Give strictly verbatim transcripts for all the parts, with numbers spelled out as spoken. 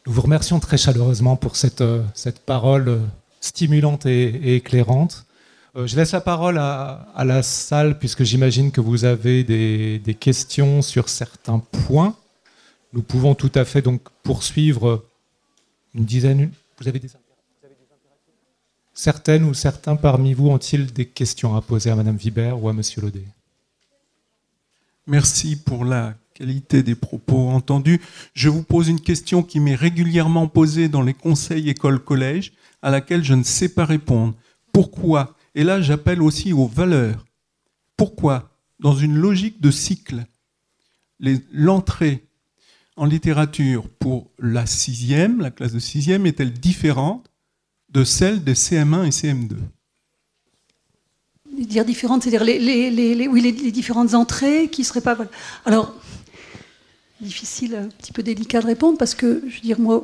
Nous vous remercions très chaleureusement pour cette, euh, cette parole stimulante et, et éclairante. Euh, je laisse la parole à, à la salle, puisque j'imagine que vous avez des, des questions sur certains points. Nous pouvons tout à fait donc poursuivre une dizaine. Vous avez des, vous avez des interactions ? Certaines ou certains parmi vous ont-ils des questions à poser à Madame Vibert ou à Monsieur Laudet ? Merci pour la qualité des propos entendus. Je vous pose une question qui m'est régulièrement posée dans les conseils école-collège, à laquelle je ne sais pas répondre. Pourquoi ? Et là, j'appelle aussi aux valeurs. Pourquoi, dans une logique de cycle, les, l'entrée en littérature pour la sixième, la classe de sixième, est-elle différente de celle des C M un et C M deux ? Dire différentes, c'est-à-dire les, les, les, les, oui, les, les différentes entrées qui ne seraient pas... Alors, difficile, un petit peu délicat de répondre, parce que, je veux dire, moi,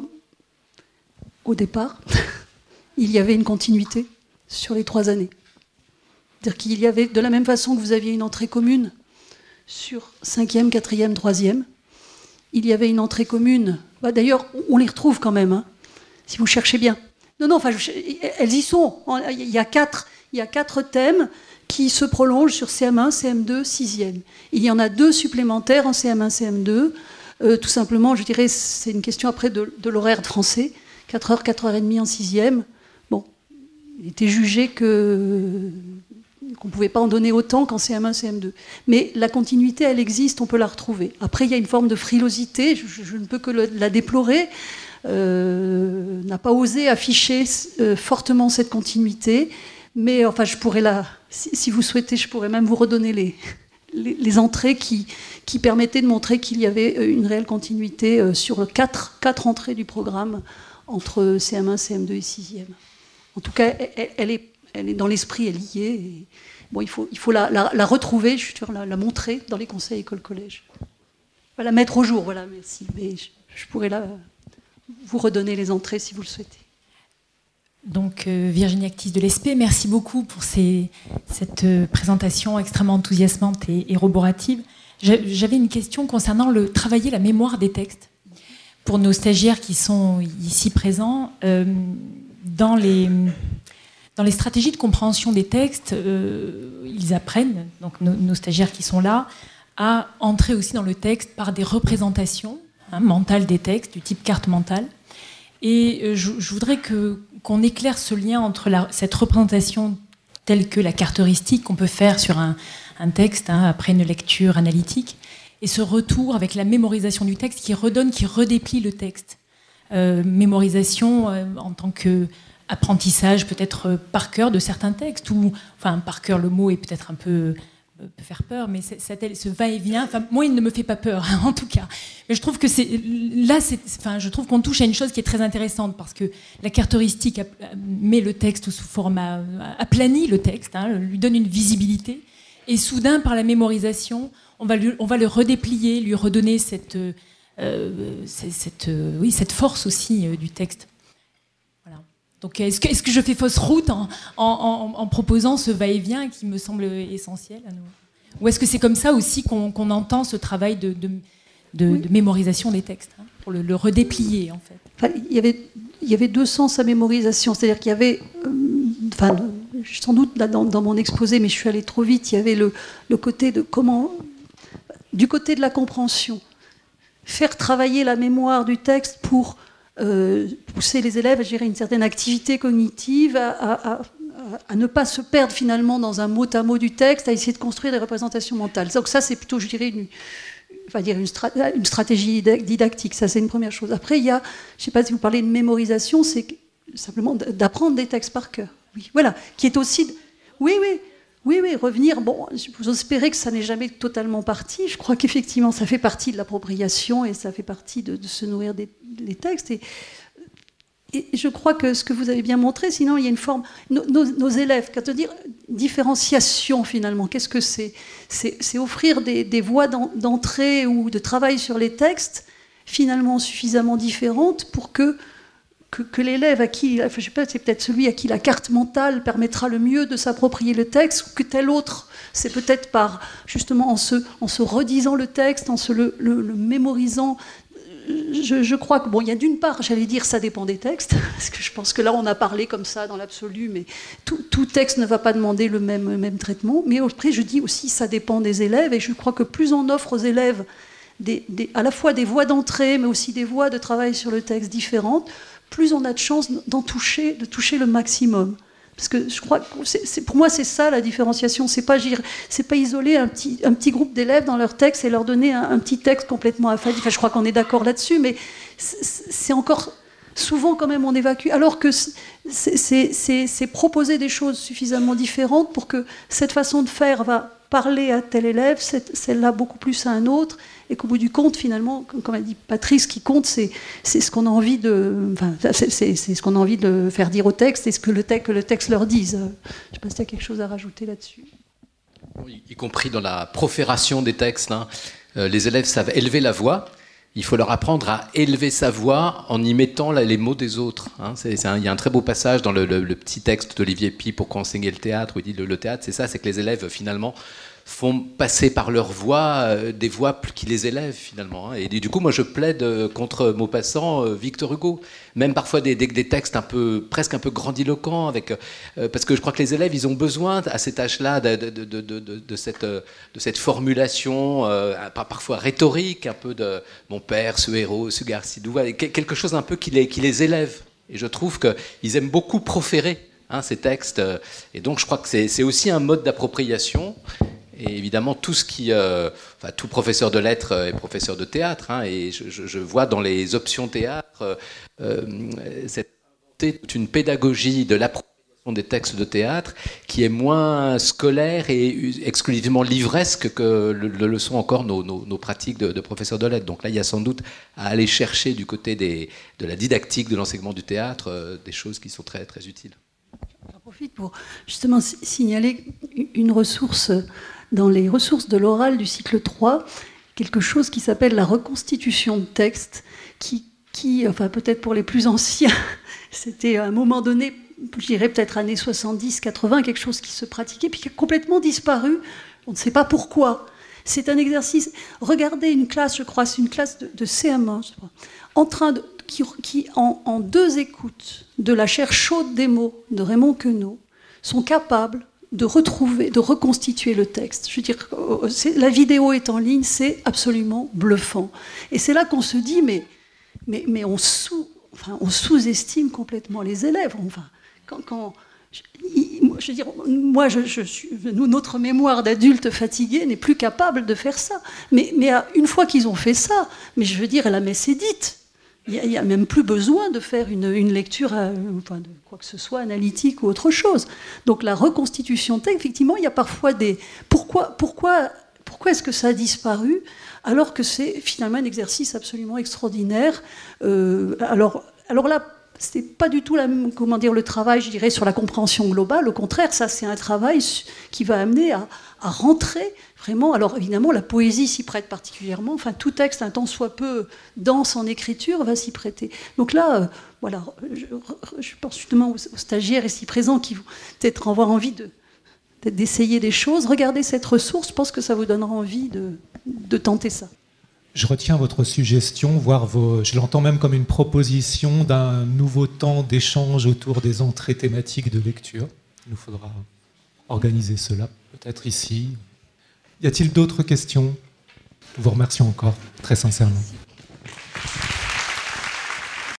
au départ, il y avait une continuité sur les trois années. C'est-à-dire qu'il y avait, de la même façon que vous aviez une entrée commune sur cinquième, quatrième, troisième, il y avait une entrée commune. Bah, d'ailleurs, on les retrouve quand même, hein, si vous cherchez bien. Non, non, enfin, je, elles y sont. Il y a quatre, il y a quatre thèmes qui se prolongent sur C M un, C M deux, sixième. Il y en a deux supplémentaires en C M un, C M deux. Euh, tout simplement, je dirais, c'est une question après de, de l'horaire de français. quatre heures, quatre heures trente en sixième. Bon, il était jugé que, qu'on ne pouvait pas en donner autant qu'en C M un, C M deux. Mais la continuité, elle existe, on peut la retrouver. Après, il y a une forme de frilosité, je, je ne peux que le, la déplorer. Euh, n'a pas osé afficher euh, fortement cette continuité. Mais enfin, je pourrais la, si, si vous souhaitez, je pourrais même vous redonner les, les, les entrées qui, qui permettaient de montrer qu'il y avait une réelle continuité euh, sur quatre, quatre entrées du programme entre C M un, C M deux et sixième. En tout cas, elle, elle, est, elle est dans l'esprit, elle y est. Et, bon, il faut, il faut la, la, la retrouver, je suis sûre, la, la montrer dans les conseils école-collège. La mettre au jour, voilà, merci. Mais je, je pourrais la, vous redonner les entrées si vous le souhaitez. Donc euh, Virginie Actis de l'E S P, merci beaucoup pour ces, cette euh, présentation extrêmement enthousiasmante et, et roborative. J'avais une question concernant le travailler la mémoire des textes. Pour nos stagiaires qui sont ici présents, euh, dans, les, dans les stratégies de compréhension des textes, euh, ils apprennent, donc nos, nos stagiaires qui sont là, à entrer aussi dans le texte par des représentations hein, mentales des textes, du type carte mentale. Et euh, je, je voudrais que qu'on éclaire ce lien entre la, cette représentation telle que la carte heuristique qu'on peut faire sur un, un texte hein, après une lecture analytique et ce retour avec la mémorisation du texte qui redonne, qui redéplie le texte. Euh, mémorisation euh, en tant qu'apprentissage peut-être euh, par cœur de certains textes, ou enfin par cœur le mot est peut-être un peu... peut faire peur, mais c'est, c'est, ce va-et-vient, enfin, moi, il ne me fait pas peur, hein, en tout cas. Mais je trouve que c'est, là, c'est, enfin, je trouve qu'on touche à une chose qui est très intéressante, parce que la carte heuristique met le texte sous format, aplanit le texte, hein, lui donne une visibilité, et soudain, par la mémorisation, on va, lui, on va le redéplier, lui redonner cette, euh, cette, euh, oui, cette force aussi euh, du texte. Voilà. Donc, est-ce que, est-ce que je fais fausse route en, en, en, en proposant ce va-et-vient qui me semble essentiel à nous ? Ou est-ce que c'est comme ça aussi qu'on, qu'on entend ce travail de, de, de, oui. de mémorisation des textes, hein, pour le, le redéplier, en fait ? Enfin, il y avait, il y avait deux sens à mémorisation. C'est-à-dire qu'il y avait, euh, enfin, sans doute là, dans, dans mon exposé, mais je suis allée trop vite, il y avait le, le côté de comment, du côté de la compréhension, faire travailler la mémoire du texte pour euh, pousser les élèves à gérer une certaine activité cognitive, à, à, à, à ne pas se perdre finalement dans un mot à mot du texte, à essayer de construire des représentations mentales. Donc ça, c'est plutôt, je dirais, une, enfin, dire une, strat- une stratégie didactique. Ça, c'est une première chose. Après, il y a, je ne sais pas si vous parlez de mémorisation, c'est simplement d'apprendre des textes par cœur. Oui, voilà, qui est aussi... Oui, oui, oui, oui, revenir... Bon, vous espérez que ça n'est jamais totalement parti. Je crois qu'effectivement, ça fait partie de l'appropriation et ça fait partie de, de se nourrir des, des textes. Et, et je crois que ce que vous avez bien montré, sinon, il y a une forme... Nos, nos, nos élèves, quand on dit différenciation, finalement, qu'est-ce que c'est ? C'est, c'est offrir des, des voies d'entrée ou de travail sur les textes, finalement suffisamment différentes pour que Que, que l'élève à qui, enfin, je sais pas, c'est peut-être celui à qui la carte mentale permettra le mieux de s'approprier le texte, ou que tel autre, c'est peut-être par, justement, en se, en se redisant le texte, en se le, le, le mémorisant, je, je crois que, bon, il y a d'une part, j'allais dire, ça dépend des textes, parce que je pense que là, on a parlé comme ça dans l'absolu, mais tout, tout texte ne va pas demander le même, le même traitement. Mais après, je dis aussi, ça dépend des élèves, et je crois que plus on offre aux élèves des, des, à la fois des voies d'entrée, mais aussi des voies de travail sur le texte différentes, plus on a de chances d'en toucher, de toucher le maximum. Parce que je crois que c'est, c'est, pour moi, c'est ça la différenciation. C'est pas, c'est pas isoler un petit, un petit groupe d'élèves dans leur texte et leur donner un, un petit texte complètement affadé. Enfin, je crois qu'on est d'accord là-dessus, mais c'est, c'est encore souvent quand même on évacue. Alors que c'est, c'est, c'est, c'est proposer des choses suffisamment différentes pour que cette façon de faire va parler à tel élève, celle-là beaucoup plus à un autre, et qu'au bout du compte, finalement, comme a dit Patrice, ce qui compte, c'est, c'est ce qu'on a envie de, enfin, c'est, c'est, c'est ce qu'on a envie de faire dire au texte et ce que le texte, que le texte leur dise. Je ne sais pas si tu as quelque chose à rajouter là-dessus. Y, y compris dans la profération des textes, hein. Euh, les élèves savent élever la voix. Il faut leur apprendre à élever sa voix en y mettant là, les mots des autres. Hein. C'est, c'est un, il y a un très beau passage dans le, le, le petit texte d'Olivier Py pour enseigner le théâtre, où il dit le, le théâtre, c'est ça, c'est que les élèves, finalement, font passer par leur voix euh, des voix qui les élèvent, finalement. Hein. Et du coup, moi, je plaide euh, contre Maupassant, euh, Victor Hugo. Même parfois des, des, des textes un peu, presque un peu grandiloquents, avec, euh, parce que je crois que les élèves, ils ont besoin, à cet âge-là, de, de, de, de, de, de, cette, de cette formulation, euh, parfois rhétorique, un peu de « mon père, ce héros, ce garçidou », quelque chose un peu qui les, qui les élève. Et je trouve qu'ils aiment beaucoup proférer, hein, ces textes. Et donc, je crois que c'est, c'est aussi un mode d'appropriation. Et évidemment, tout ce qui, euh, enfin, tout professeur de lettres est professeur de théâtre, hein, et je, je, je vois dans les options théâtre euh, cette, toute une pédagogie de l'appropriation des textes de théâtre qui est moins scolaire et exclusivement livresque que le, le sont encore nos, nos, nos pratiques de, de professeurs de lettres. Donc là, il y a sans doute à aller chercher du côté des, de la didactique, de l'enseignement du théâtre, euh, des choses qui sont très, très utiles. J'en profite pour justement signaler une ressource dans les ressources de l'oral du cycle trois, quelque chose qui s'appelle la reconstitution de texte, qui, qui enfin peut-être pour les plus anciens, c'était à un moment donné, je dirais peut-être années soixante-dix quatre-vingts, quelque chose qui se pratiquait, puis qui a complètement disparu, on ne sait pas pourquoi. C'est un exercice, regardez une classe, je crois, c'est une classe de, de C M un, je crois, en train de, qui, qui en, en deux écoutes de la chaire chaude des mots de Raymond Queneau, sont capables de retrouver, de reconstituer le texte. Je veux dire, c'est, la vidéo est en ligne, c'est absolument bluffant. Et c'est là qu'on se dit, mais, mais, mais on, sous, enfin, on sous-estime complètement les élèves. Enfin, quand, quand, je, je veux dire, moi, je, je suis, nous, notre mémoire d'adulte fatigué n'est plus capable de faire ça. Mais, mais une fois qu'ils ont fait ça, mais je veux dire, la messe est dite. Il n'y a, a même plus besoin de faire une, une lecture, à, enfin de quoi que ce soit, analytique ou autre chose. Donc la reconstitution de texte, effectivement, il y a parfois des... Pourquoi, pourquoi, pourquoi est-ce que ça a disparu alors que c'est finalement un exercice absolument extraordinaire euh, alors, alors là, c'est pas du tout la, comment dire, le travail, je dirais, sur la compréhension globale. Au contraire, ça, c'est un travail qui va amener à, à rentrer vraiment. Alors, évidemment, la poésie s'y prête particulièrement. Enfin, tout texte, un tant soit peu dense en écriture, va s'y prêter. Donc là, euh, voilà, je, je pense justement aux, aux stagiaires ici présents qui vont peut-être avoir envie de, d'essayer des choses. Regardez cette ressource, je pense que ça vous donnera envie de, de tenter ça. Je retiens votre suggestion, voire vos, je l'entends même comme une proposition d'un nouveau temps d'échange autour des entrées thématiques de lecture. Il nous faudra organiser cela, peut-être ici. Y a-t-il d'autres questions ? Je vous remercie encore, très sincèrement.